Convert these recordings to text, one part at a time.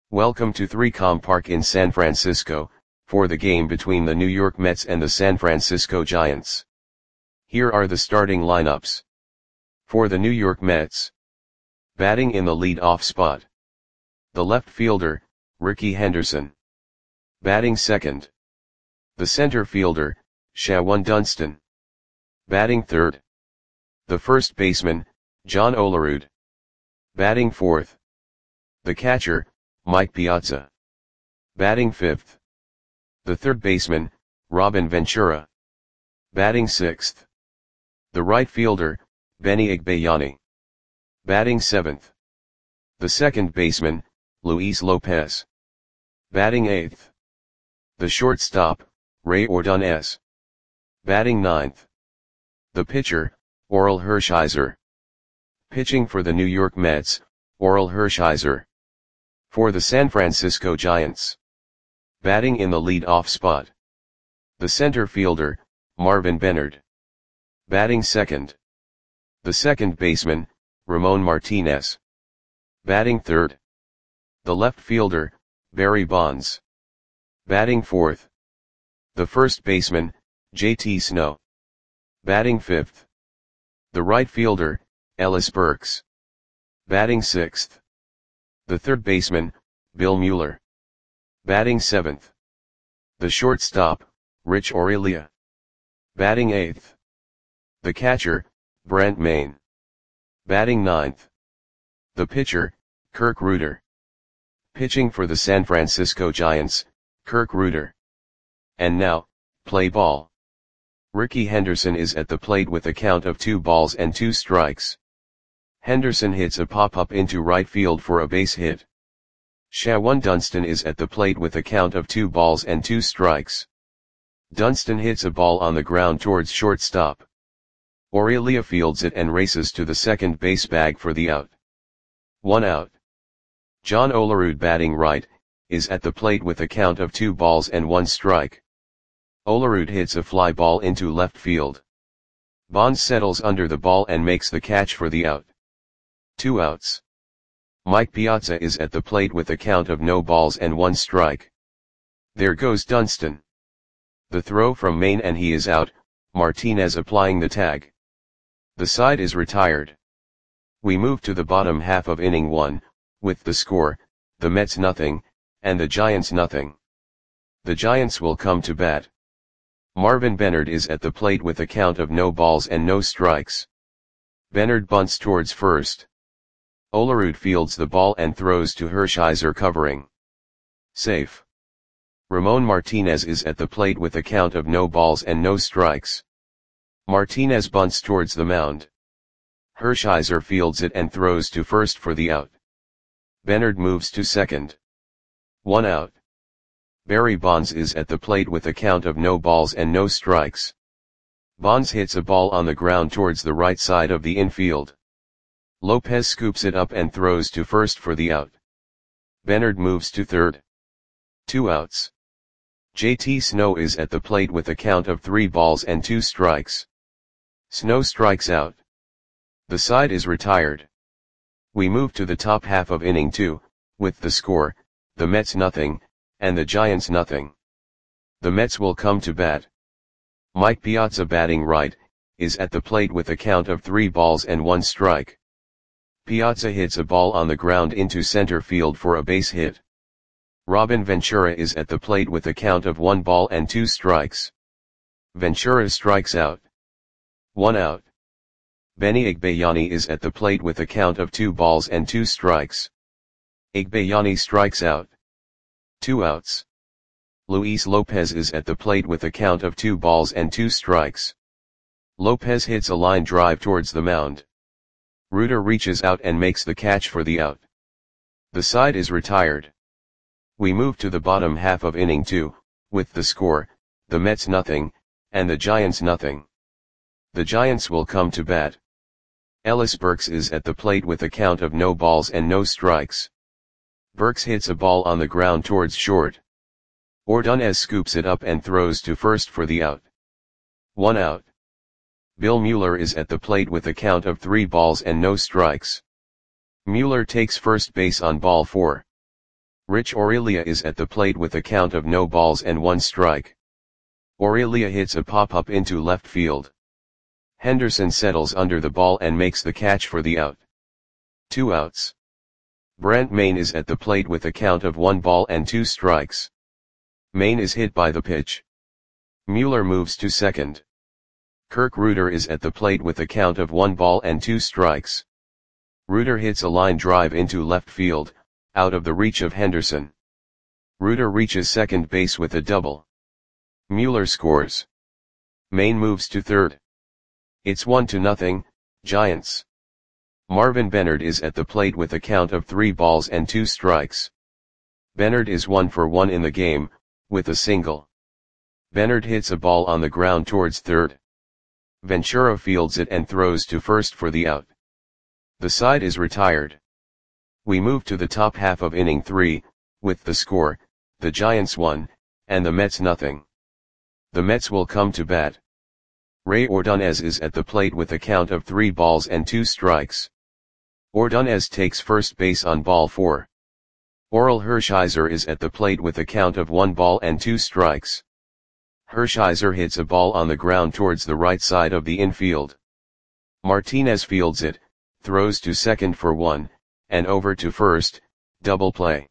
Welcome to 3Com Park in San Francisco, for the game between the New York Mets and the San Francisco Giants. Here are the starting lineups. For the New York Mets. Batting in the lead-off spot. The left fielder, Rickey Henderson. Batting second. The center fielder, Shawon Dunston. Batting third. The first baseman, John Olerud. Batting fourth. The catcher, Mike Piazza. Batting fifth. The third baseman, Robin Ventura. Batting sixth. The right fielder, Benny Igbayani. Batting seventh. The second baseman, Luis Lopez. Batting eighth. The shortstop, Ray Ordonez. Batting ninth. The pitcher, Orel Hershiser. Pitching for the New York Mets, Orel Hershiser. For the San Francisco Giants. Batting in the lead-off spot. The center fielder, Marvin Benard. Batting second. The second baseman, Ramon Martinez. Batting third. The left fielder, Barry Bonds. Batting fourth. The first baseman, J.T. Snow. Batting fifth. The right fielder, Ellis Burks. Batting sixth. The third baseman, Bill Mueller. Batting seventh. The shortstop, Rich Aurelia. Batting eighth. The catcher, Brent Mayne. Batting ninth. The pitcher, Kirk Rueter. Pitching for the San Francisco Giants, Kirk Rueter. And now, play ball. Rickey Henderson is at the plate with a count of 2-2. Henderson hits a pop-up into right field for a base hit. Shawon Dunston is at the plate with a count of 2-2. Dunston hits a ball on the ground towards shortstop. Aurelia fields it and races to the second base bag for the out. 1 out. John Olerud, batting right, is at the plate with a count of 2-1. Olerud hits a fly ball into left field. Bonds settles under the ball and makes the catch for the out. 2 outs. Mike Piazza is at the plate with a count of 0-1. There goes Dunston. The throw from Mayne and he is out, Martinez applying the tag. The side is retired. We move to the bottom half of inning 1, with the score, the Mets nothing, and the Giants nothing. The Giants will come to bat. Marvin Benard is at the plate with a count of 0-0. Benard bunts towards first. Olerud fields the ball and throws to Hershiser covering. Safe. Ramon Martinez is at the plate with a count of 0-0. Martinez bunts towards the mound. Hershiser fields it and throws to first for the out. Benard moves to second. 1 out. Barry Bonds is at the plate with a count of 0-0. Bonds hits a ball on the ground towards the right side of the infield. Lopez scoops it up and throws to first for the out. Benard moves to third. 2 outs. J.T. Snow is at the plate with a count of 3-2. Snow strikes out. The side is retired. We move to the top half of inning 2, with the score, the Mets nothing, and the Giants nothing. The Mets will come to bat. Mike Piazza, batting right, is at the plate with a count of 3-1. Piazza hits a ball on the ground into center field for a base hit. Robin Ventura is at the plate with a count of 1-2. Ventura strikes out. 1 out. Benny Igbayani is at the plate with a count of 2-2. Igbayani strikes out. 2 outs. Luis Lopez is at the plate with a count of 2-2. Lopez hits a line drive towards the mound. Rueter reaches out and makes the catch for the out. The side is retired. We move to the bottom half of inning 2, with the score, the Mets nothing, and the Giants nothing. The Giants will come to bat. Ellis Burks is at the plate with a count of 0-0. Burks hits a ball on the ground towards short. Ordonez scoops it up and throws to first for the out. 1 out. Bill Mueller is at the plate with a count of 3-0. Mueller takes first base on ball 4. Rich Aurelia is at the plate with a count of no balls and one strike. Aurelia hits a pop-up into left field. Henderson settles under the ball and makes the catch for the out. 2 outs. Brent Mayne is at the plate with a count of 1 ball and 2 strikes. Mayne is hit by the pitch. Mueller moves to second. Kirk Reuter is at the plate with a count of 1 ball and 2 strikes. Reuter hits a line drive into left field, out of the reach of Henderson. Reuter reaches second base with a double. Mueller scores. Mayne moves to third. It's 1-0, Giants. Marvin Bennard is at the plate with a count of 3 balls and 2 strikes. Bennard is 1 for 1 in the game, with a single. Bennard hits a ball on the ground towards third. Ventura fields it and throws to first for the out. The side is retired. We move to the top half of inning 3, with the score, the Giants 1, and the Mets 0. The Mets will come to bat. Ray Ordonez is at the plate with a count of 3 balls and 2 strikes. Ordonez takes first base on ball 4. Orel Hershiser is at the plate with a count of 1 ball and 2 strikes. Hershiser hits a ball on the ground towards the right side of the infield. Martinez fields it, throws to second for 1, and over to first, double play.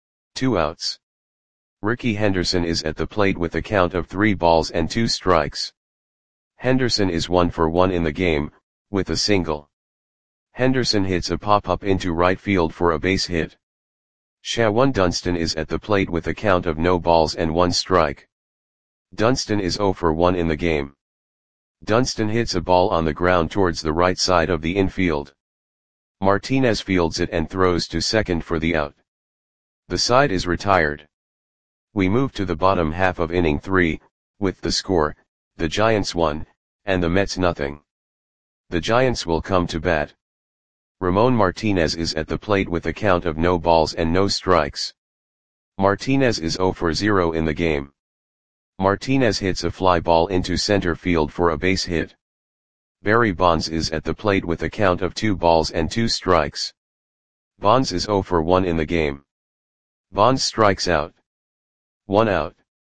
2 outs. Ricky Henderson is at the plate with a count of 3 balls and 2 strikes. Henderson is 1 for 1 in the game, with a single. Henderson hits a pop-up into right field for a base hit. Shawan Dunston is at the plate with a count of no balls and 1 strike. Dunston is 0 for 1 in the game. Dunston hits a ball on the ground towards the right side of the infield. Martinez fields it and throws to second for the out. The side is retired. We move to the bottom half of inning 3, with the score, the Giants 1, and the Mets 0. The Giants will come to bat. Ramon Martinez is at the plate with a count of no balls and no strikes. Martinez is 0 for 0 in the game. Martinez hits a fly ball into center field for a base hit. Barry Bonds is at the plate with a count of 2 balls and 2 strikes. Bonds is 0 for 1 in the game. Bonds strikes out. 1 out.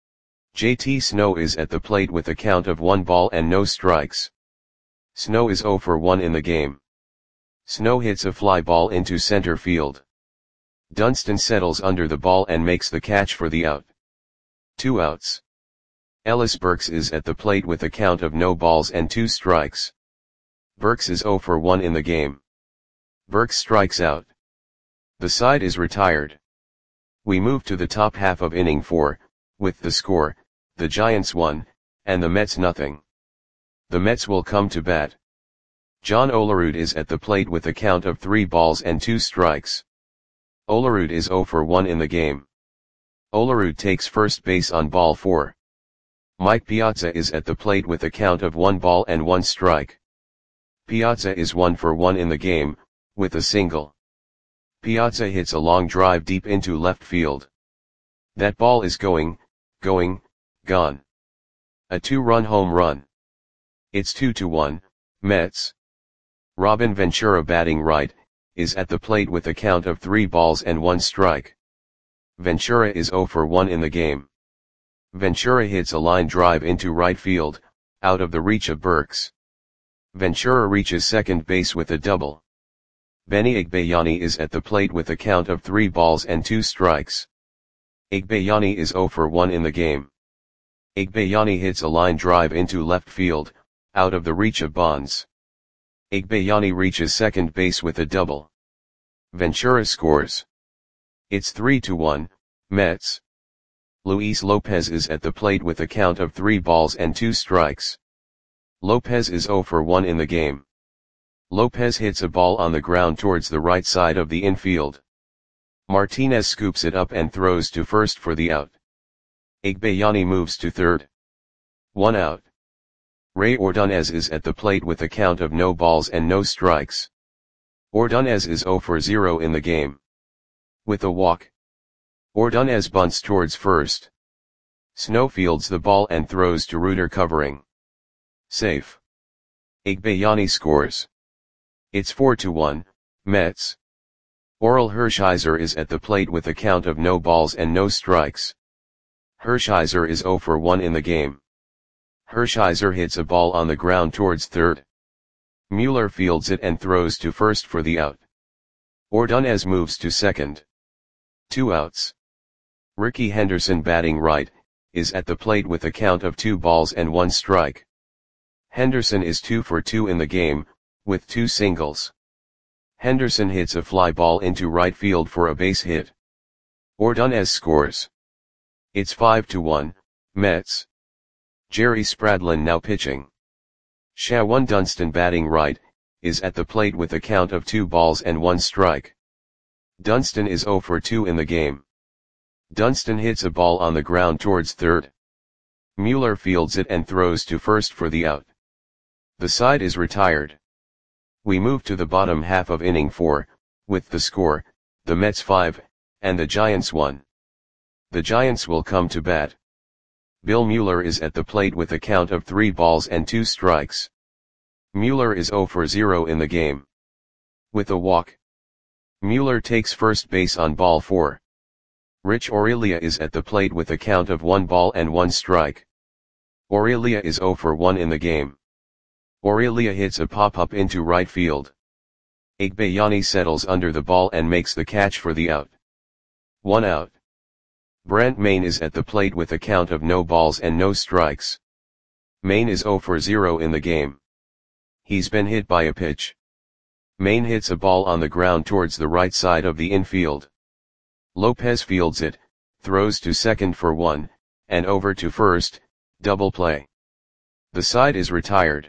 JT Snow is at the plate with a count of 1 ball and no strikes. Snow is 0 for 1 in the game. Snow hits a fly ball into center field. Dunston settles under the ball and makes the catch for the out. 2 outs. Ellis Burks is at the plate with a count of no balls and 2 strikes. Burks is 0 for 1 in the game. Burks strikes out. The side is retired. We move to the top half of inning 4, with the score, the Giants 1, and the Mets 0. The Mets will come to bat. John Olerud is at the plate with a count of 3 balls and 2 strikes. Olerud is 0 for 1 in the game. Olerud takes first base on ball 4. Mike Piazza is at the plate with a count of 1 ball and 1 strike. Piazza is 1 for 1 in the game, with a single. Piazza hits a long drive deep into left field. That ball is gone. A 2-run home run. It's 2-1, Mets. Robin Ventura, batting right, is at the plate with a count of 3 balls and 1 strike. Ventura is 0 for 1 in the game. Ventura hits a line drive into right field, out of the reach of Burks. Ventura reaches second base with a double. Benny Igbayani is at the plate with a count of 3 balls and 2 strikes. Igbayani is 0 for 1 in the game. Igbayani hits a line drive into left field, out of the reach of Bonds. Igbayani reaches second base with a double. Ventura scores. It's 3-1, Mets. Luis Lopez is at the plate with a count of 3 balls and 2 strikes. Lopez is 0 for 1 in the game. Lopez hits a ball on the ground towards the right side of the infield. Martinez scoops it up and throws to first for the out. Igbayani moves to third. 1 out. Ray Ordonez is at the plate with a count of no balls and no strikes. Ordonez is 0 for 0 in the game. With a walk. Ordonez bunts towards first. Snow fields the ball and throws to Reuter covering. Safe. Igbayani scores. It's 4-1, Mets. Orel Hershiser is at the plate with a count of no balls and no strikes. Hershiser is 0 for 1 in the game. Hershiser hits a ball on the ground towards third. Mueller fields it and throws to first for the out. Ordonez moves to second. 2 outs. Ricky Henderson, batting right, is at the plate with a count of 2 balls and 1 strike. Henderson is 2 for 2 in the game, with 2 singles. Henderson hits a fly ball into right field for a base hit. Ordonez scores. It's 5-1, Mets. Jerry Spradlin now pitching. Shawon Dunston, batting right, is at the plate with a count of 2 balls and 1 strike. Dunston is 0 for 2 in the game. Dunston hits a ball on the ground towards third. Mueller fields it and throws to first for the out. The side is retired. We move to the bottom half of inning 4, with the score, the Mets 5, and the Giants 1. The Giants will come to bat. Bill Mueller is at the plate with a count of 3 balls and 2 strikes. Mueller is 0 for 0 in the game. With a walk. Mueller takes first base on ball 4. Rich Aurelia is at the plate with a count of 1 ball and 1 strike. Aurelia is 0 for 1 in the game. Aurelia hits a pop-up into right field. Igbayani settles under the ball and makes the catch for the out. 1 out. Brent Mayne is at the plate with a count of no balls and no strikes. Mayne is 0 for 0 in the game. He's been hit by a pitch. Mayne hits a ball on the ground towards the right side of the infield. Lopez fields it, throws to second for 1, and over to first, double play. The side is retired.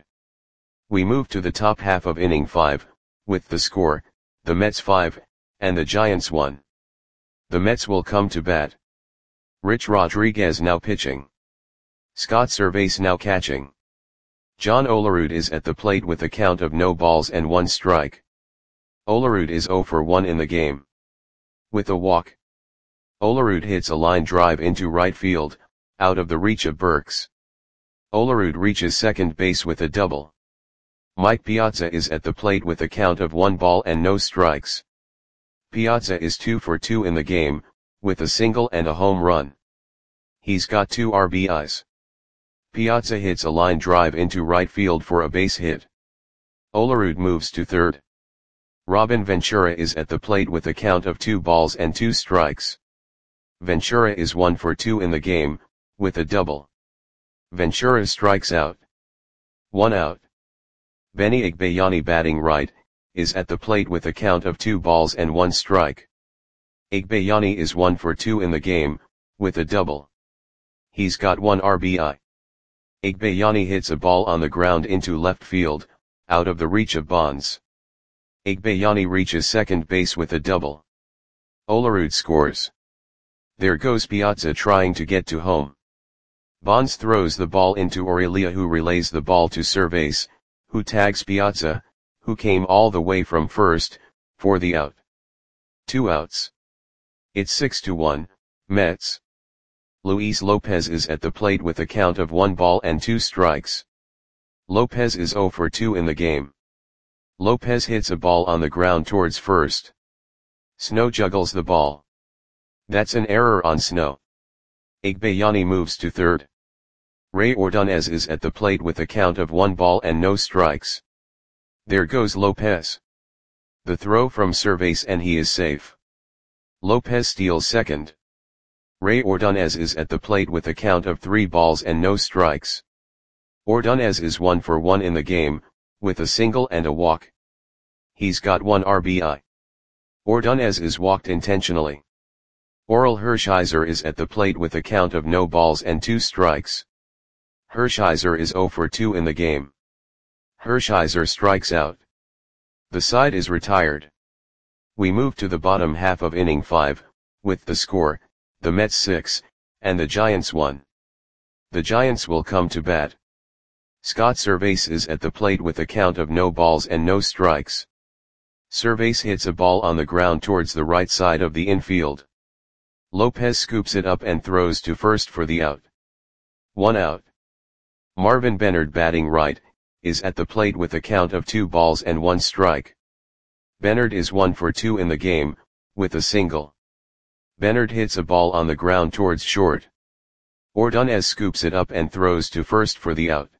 We move to the top half of inning 5, with the score, the Mets 5, and the Giants 1. The Mets will come to bat. Rich Rodriguez now pitching. Scott Servais now catching. John Olerud is at the plate with a count of no balls and 1 strike. Olerud is 0 for 1 in the game. With a walk. Olerud hits a line drive into right field, out of the reach of Burks. Olerud reaches second base with a double. Mike Piazza is at the plate with a count of 1 ball and no strikes. Piazza is 2 for 2 in the game, with a single and a home run. He's got 2 RBIs. Piazza hits a line drive into right field for a base hit. Olerud moves to third. Robin Ventura is at the plate with a count of 2 balls and 2 strikes. Ventura is 1 for 2 in the game, with a double. Ventura strikes out. 1 out. Benny Igbayani, batting right, is at the plate with a count of 2 balls and 1 strike. Igbayani is 1 for 2 in the game, with a double. He's got 1 RBI. Igbayani hits a ball on the ground into left field, out of the reach of Bonds. Igbayani reaches second base with a double. Olerud scores. There goes Piazza trying to get to home. Bonds throws the ball into Aurelia, who relays the ball to Servais, who tags Piazza, who came all the way from first, for the out. 2 outs. It's 6-1, Mets. Luis Lopez is at the plate with a count of 1 ball and 2 strikes. Lopez is 0 for 2 in the game. Lopez hits a ball on the ground towards first. Snow juggles the ball. That's an error on Snow. Igbayani moves to third. Ray Ordonez is at the plate with a count of 1 ball and no strikes. There goes Lopez. The throw from Servais and he is safe. Lopez steals second. Ray Ordonez is at the plate with a count of 3 balls and no strikes. Ordonez is 1 for 1 in the game, with a single and a walk. He's got 1 RBI. Ordonez is walked intentionally. Orel Hershiser is at the plate with a count of no balls and 2 strikes. Hershiser is 0 for 2 in the game. Hershiser strikes out. The side is retired. We move to the bottom half of inning 5, with the score, the Mets 6, and the Giants 1. The Giants will come to bat. Scott Servais is at the plate with a count of no balls and no strikes. Servais hits a ball on the ground towards the right side of the infield. Lopez scoops it up and throws to first for the out. 1 out. Marvin Benard, batting right, is at the plate with a count of 2 balls and 1 strike. Bernard is 1 for 2 in the game, with a single. Bernard hits a ball on the ground towards short. Ordonez scoops it up and throws to first for the out.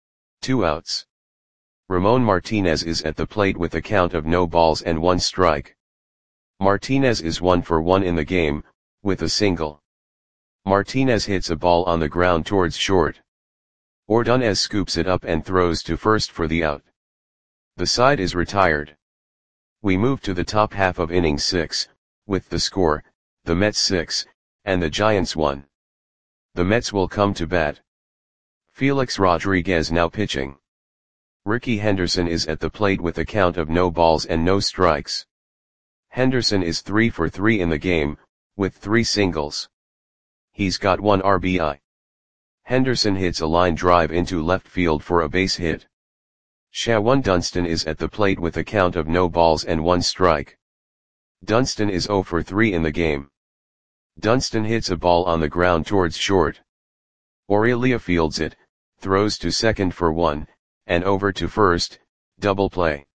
2 outs. Ramon Martinez is at the plate with a count of no balls and 1 strike. Martinez is 1 for 1 in the game, with a single. Martinez hits a ball on the ground towards short. Ordonez scoops it up and throws to first for the out. The side is retired. We move to the top half of inning 6, with the score, the Mets 6, and the Giants 1. The Mets will come to bat. Felix Rodriguez now pitching. Ricky Henderson is at the plate with a count of no balls and no strikes. Henderson is 3 for 3 in the game, with 3 singles. He's got 1 RBI. Henderson hits a line drive into left field for a base hit. Shawan Dunston is at the plate with a count of no balls and 1 strike. Dunston is 0 for 3 in the game. Dunston hits a ball on the ground towards short. Aurelia fields it, throws to second for 1, and over to first, double play.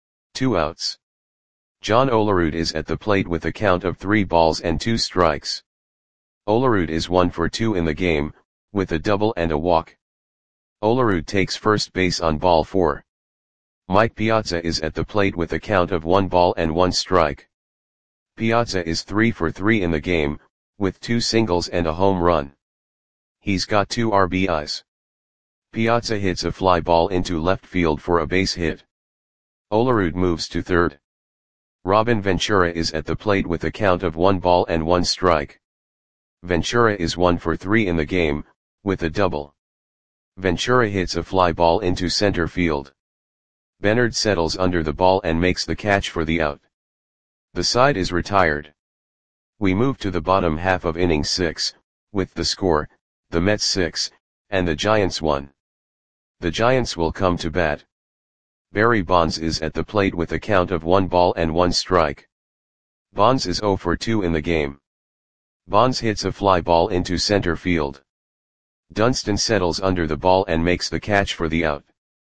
2 outs. John Olerud is at the plate with a count of 3 balls and 2 strikes. Olerud is 1 for 2 in the game, with a double and a walk. Olerud takes first base on ball 4. Mike Piazza is at the plate with a count of 1 ball and 1 strike. Piazza is 3 for 3 in the game, with 2 singles and a home run. He's got 2 RBIs. Piazza hits a fly ball into left field for a base hit. Olerud moves to third. Robin Ventura is at the plate with a count of 1 ball and 1 strike. Ventura is 1 for 3 in the game, with a double. Ventura hits a fly ball into center field. Bernard settles under the ball and makes the catch for the out. The side is retired. We move to the bottom half of inning 6, with the score, the Mets 6, and the Giants 1. The Giants will come to bat. Barry Bonds is at the plate with a count of 1 ball and 1 strike. Bonds is 0 for 2 in the game. Bonds hits a fly ball into center field. Dunston settles under the ball and makes the catch for the out.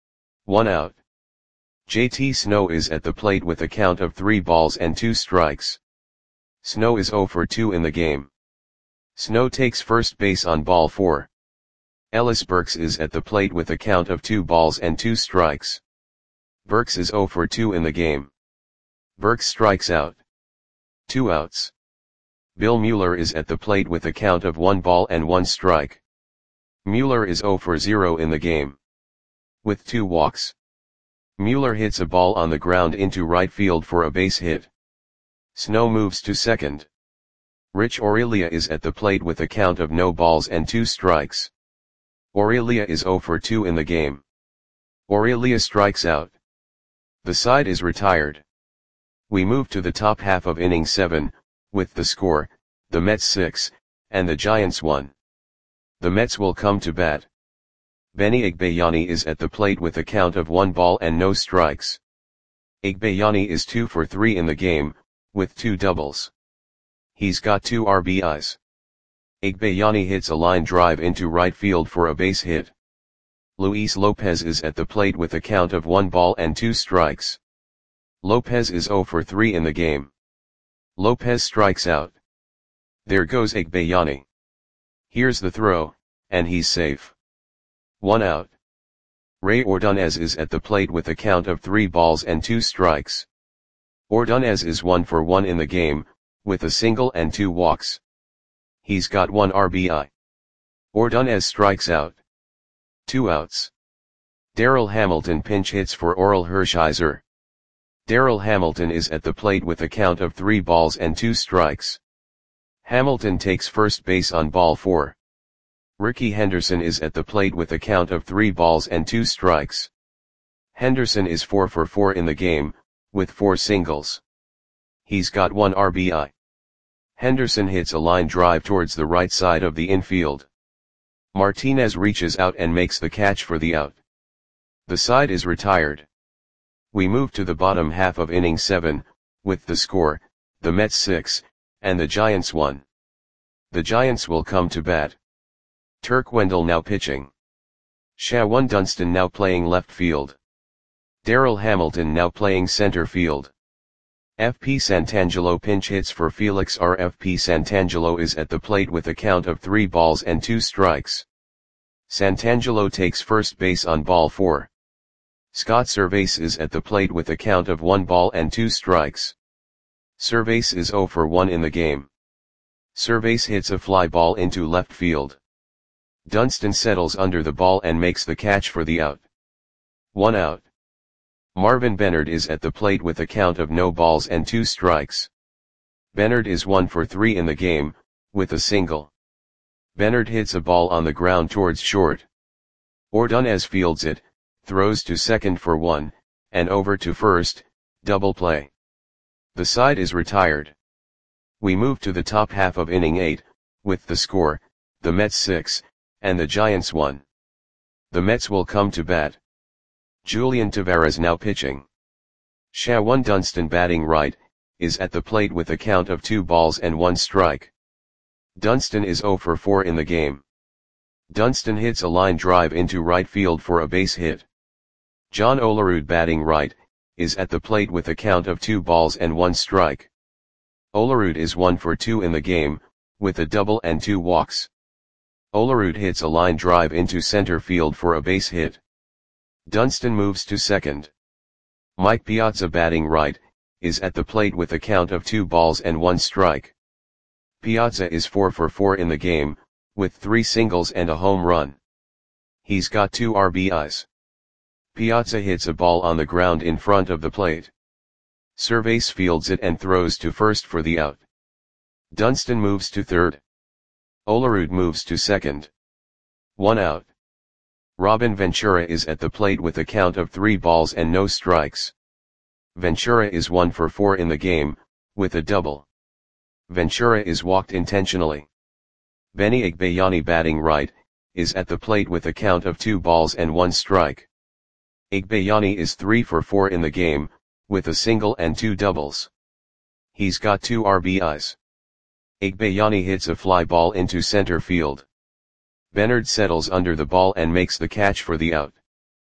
1 out. JT Snow is at the plate with a count of 3 balls and 2 strikes. Snow is 0 for 2 in the game. Snow takes first base on ball 4. Ellis Burks is at the plate with a count of 2 balls and 2 strikes. Burks is 0 for 2 in the game. Burks strikes out. 2 outs. Bill Mueller is at the plate with a count of 1 ball and 1 strike. Mueller is 0 for 0 in the game. With 2 walks. Mueller hits a ball on the ground into right field for a base hit. Snow moves to second. Rich Aurelia is at the plate with a count of no balls and 2 strikes. Aurelia is 0 for 2 in the game. Aurelia strikes out. The side is retired. We move to the top half of inning 7, with the score, the Mets 6, and the Giants 1. The Mets will come to bat. Benny Igbayani is at the plate with a count of 1 ball and no strikes. Igbayani is 2 for 3 in the game, with 2 doubles. He's got 2 RBIs. Igbayani hits a line drive into right field for a base hit. Luis Lopez is at the plate with a count of 1 ball and 2 strikes. Lopez is 0 for 3 in the game. Lopez strikes out. There goes Igbayani. Here's the throw, and he's safe. 1 out. Ray Ordonez is at the plate with a count of 3 balls and 2 strikes. Ordonez is 1 for 1 in the game, with a single and 2 walks. He's got 1 RBI. Ordonez strikes out. 2 outs. Darrell Hamilton pinch hits for Oral Hershiser. Darrell Hamilton is at the plate with a count of 3 balls and 2 strikes. Hamilton takes first base on ball 4. Ricky Henderson is at the plate with a count of 3 balls and 2 strikes. Henderson is 4 for 4 in the game, with 4 singles. He's got 1 RBI. Henderson hits a line drive towards the right side of the infield. Martinez reaches out and makes the catch for the out. The side is retired. We move to the bottom half of inning 7, with the score, the Mets 6, and the Giants 1. The Giants will come to bat. Turk Wendell now pitching. Shawan Dunston now playing left field. Darrell Hamilton now playing center field. FP Santangelo pinch hits for Felix R. FP Santangelo is at the plate with a count of 3 balls and 2 strikes. Santangelo takes first base on ball 4. Scott Servais is at the plate with a count of 1 ball and 2 strikes. Servais is 0 for 1 in the game. Servais hits a fly ball into left field. Dunston settles under the ball and makes the catch for the out. 1 out. Marvin Benard is at the plate with a count of no balls and 2 strikes. Benard is 1 for 3 in the game, with a single. Benard hits a ball on the ground towards short. Ordonez fields it, throws to second for 1, and over to first, double play. The side is retired. We move to the top half of inning 8, with the score, the Mets 6, and the Giants 1. The Mets will come to bat. Julian Tavarez now pitching. Shawan Dunston batting right, is at the plate with a count of 2 balls and 1 strike. Dunston is 0 for 4 in the game. Dunston hits a line drive into right field for a base hit. John Olerud batting right, is at the plate with a count of 2 balls and 1 strike. Olerud is 1 for 2 in the game, with a double and 2 walks. Olerud hits a line drive into center field for a base hit. Dunston moves to second. Mike Piazza batting right, is at the plate with a count of 2 balls and 1 strike. Piazza is 4 for 4 in the game, with 3 singles and a home run. He's got 2 RBIs. Piazza hits a ball on the ground in front of the plate. Servais fields it and throws to first for the out. Dunston moves to third. Olerud moves to second. 1 out. Robin Ventura is at the plate with a count of 3 balls and no strikes. Ventura is 1 for 4 in the game, with a double. Ventura is walked intentionally. Benny Igbayani batting right, is at the plate with a count of 2 balls and 1 strike. Igbayani is 3 for 4 in the game, with a single and 2 doubles. He's got 2 RBIs. Igbayani hits a fly ball into center field. Benard settles under the ball and makes the catch for the out.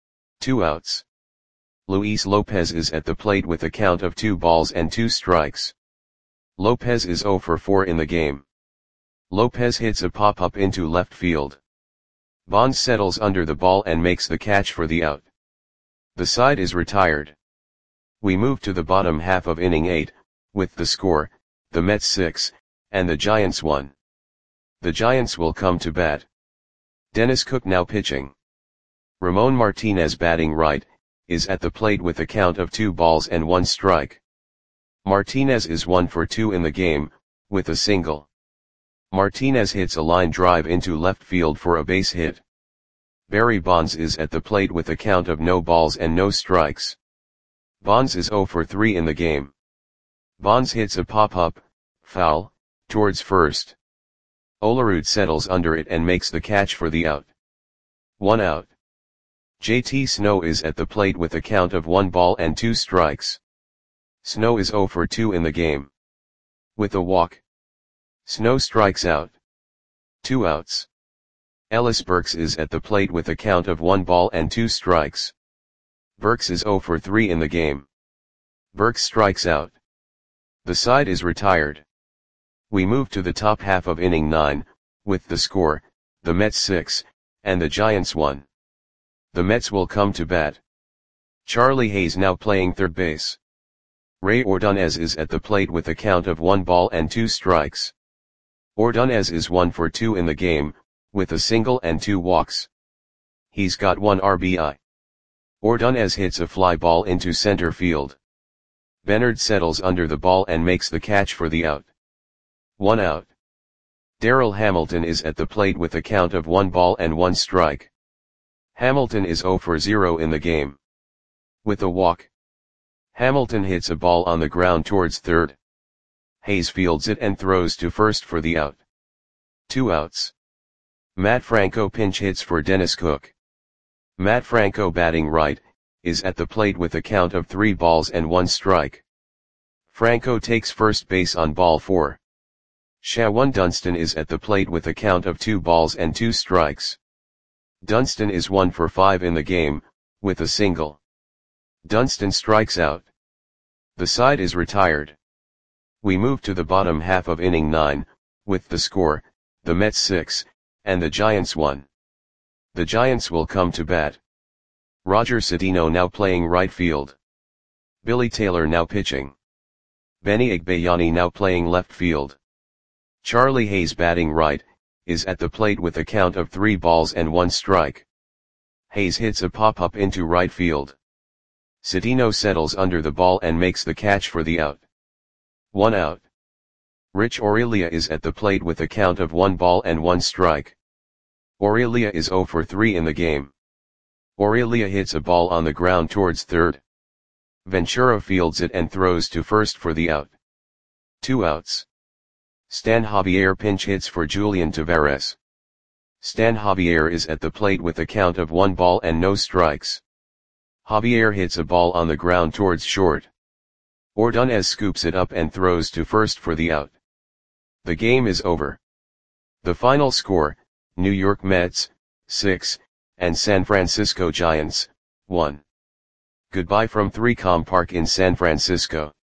2 outs. Luis Lopez is at the plate with a count of 2 balls and 2 strikes. Lopez is 0 for 4 in the game. Lopez hits a pop-up into left field. Bonds settles under the ball and makes the catch for the out. The side is retired. We move to the bottom half of inning 8, with the score, the Mets 6, and the Giants 1. The Giants will come to bat. Dennis Cook now pitching. Ramon Martinez batting right, is at the plate with a count of 2 balls and 1 strike. Martinez is 1 for 2 in the game, with a single. Martinez hits a line drive into left field for a base hit. Barry Bonds is at the plate with a count of no balls and no strikes. Bonds is 0 for 3 in the game. Bonds hits a pop-up, foul, towards first. Olerud settles under it and makes the catch for the out. 1 out. JT Snow is at the plate with a count of 1 ball and 2 strikes. Snow is 0 for 2 in the game. With a walk. Snow strikes out. 2 outs. Ellis Burks is at the plate with a count of 1 ball and 2 strikes. Burks is 0 for 3 in the game. Burks strikes out. The side is retired. We move to the top half of inning 9, with the score, the Mets 6, and the Giants 1. The Mets will come to bat. Charlie Hayes now playing third base. Ray Ordonez is at the plate with a count of 1 ball and 2 strikes. Ordonez is 1 for 2 in the game, with a single and 2 walks. He's got 1 RBI. Ordonez hits a fly ball into center field. Benard settles under the ball and makes the catch for the out. 1 out. Darrell Hamilton is at the plate with a count of 1 ball and 1 strike. Hamilton is 0 for 0 in the game. With a walk. Hamilton hits a ball on the ground towards third. Hayes fields it and throws to first for the out. 2 outs. Matt Franco pinch hits for Dennis Cook. Matt Franco batting right, is at the plate with a count of 3 balls and 1 strike. Franco takes first base on ball 4. Shawan Dunston is at the plate with a count of 2 balls and 2 strikes. Dunston is 1 for 5 in the game, with a single. Dunston strikes out. The side is retired. We move to the bottom half of inning 9, with the score, the Mets 6, and the Giants 1. The Giants will come to bat. Roger Cedeno now playing right field. Billy Taylor now pitching. Benny Agbayani now playing left field. Charlie Hayes batting right, is at the plate with a count of 3 balls and 1 strike. Hayes hits a pop-up into right field. Cedeno settles under the ball and makes the catch for the out. 1 out. Rich Aurelia is at the plate with a count of 1 ball and 1 strike. Aurelia is 0 for 3 in the game. Aurelia hits a ball on the ground towards third. Ventura fields it and throws to first for the out. 2 outs. Stan Javier pinch hits for Julian Tavares. Stan Javier is at the plate with a count of 1 ball and no strikes. Javier hits a ball on the ground towards short. Ordonez scoops it up and throws to first for the out. The game is over. The final score, New York Mets, 6, and San Francisco Giants, 1. Goodbye from 3Com Park in San Francisco.